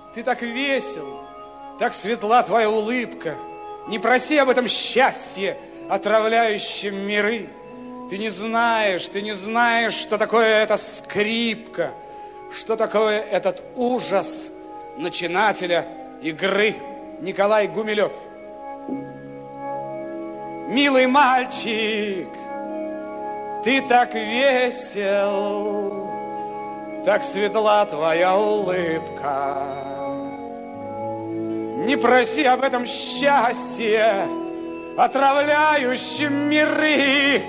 Ты так весел, так светла твоя улыбка. Не проси об этом счастье, отравляющем миры. Ты не знаешь, что такое эта скрипка, что такое этот ужас начинателя игры. Николай Гумилев. Милый мальчик, ты так весел, так светла твоя улыбка. Не проси об этом счастье, отравляющем миры.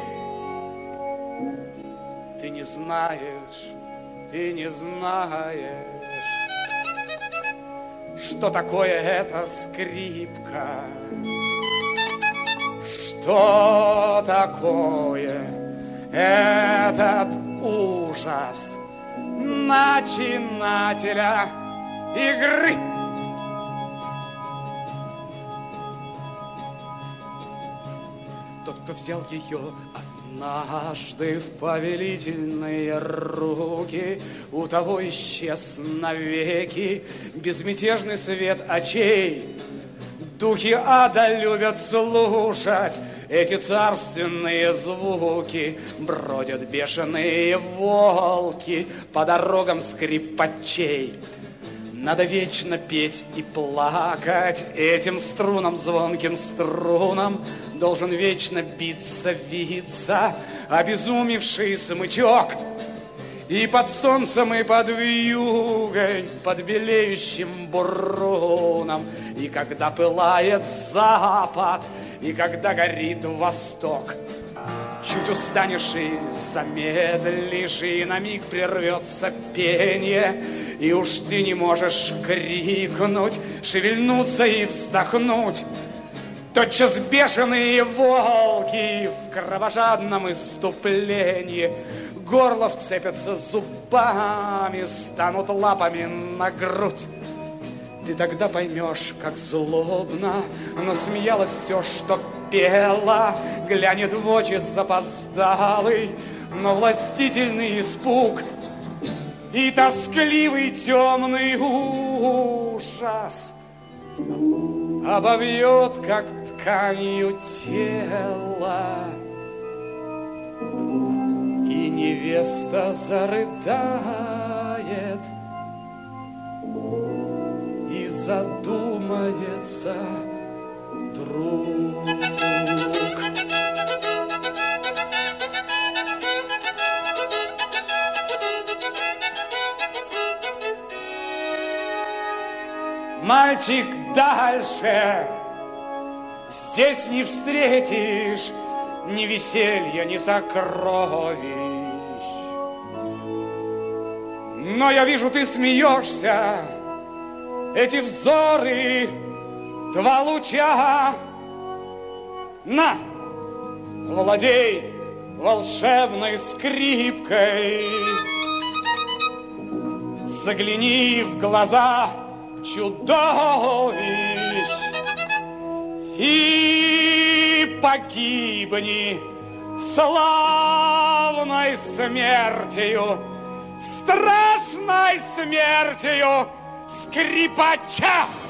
Ты не знаешь, что такое эта скрипка, что такое этот ужас начинателя игры. Тот, кто взял ее однажды в повелительные руки, у того исчез навеки безмятежный свет очей. Духи ада любят слушать эти царственные звуки. Бродят бешеные волки по дорогам скрипачей. Надо вечно петь и плакать этим струнам, звонким струнам. Должен вечно биться, виться обезумевший смычок. И под солнцем, и под вьюгой, под белеющим буруном. И когда пылает запад, и когда горит восток, чуть устанешь и замедлишь, и на миг прервется пение, и уж ты не можешь крикнуть, шевельнуться и вздохнуть. Тотчас бешеные волки в кровожадном исступлении горло вцепятся зубами, станут лапами на грудь. Ты тогда поймешь, как злобно насмеялось все, что пело, глянет в очи запоздалый, но властительный испуг и тоскливый темный ужас обовьет, как тканью тело, и невеста зарыдает и задумается друг. Мальчик, дальше здесь не встретишь ни веселья, ни сокровищ. Но я вижу, ты смеешься. Эти взоры, два луча. На, владей волшебной скрипкой. Загляни в глаза чудовищ и погибни славной смертью, страшной смертью скрипача.